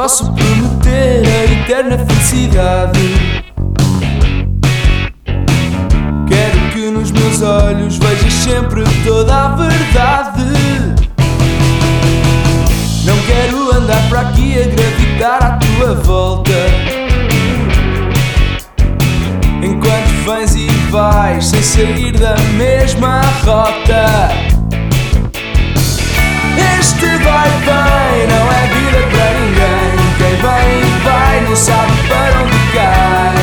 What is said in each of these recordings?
posso prometer a eterna felicidade. Quero que nos meus olhos vejas sempre toda a verdade. Não quero andar para aqui a gravitar à tua volta, enquanto vens e vais sem sair da mesma rota. Este vai-vem não é vida para ninguém. Quem vem e vai não sabe para onde cai.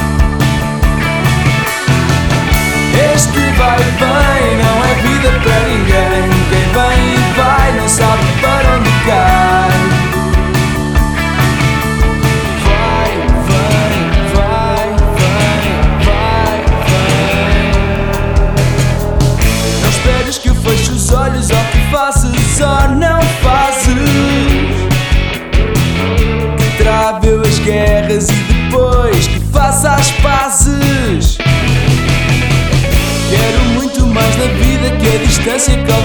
Este vai-vem não é vida para ninguém. Quem vem e vai não sabe para onde cai. Vai, vem, vai, vem, vai, vem. Não esperes que eu feche os olhos ou que faças ou não fazes, que trave eu as guerras e depois que faça as pazes. Quero muito mais na vida que a distância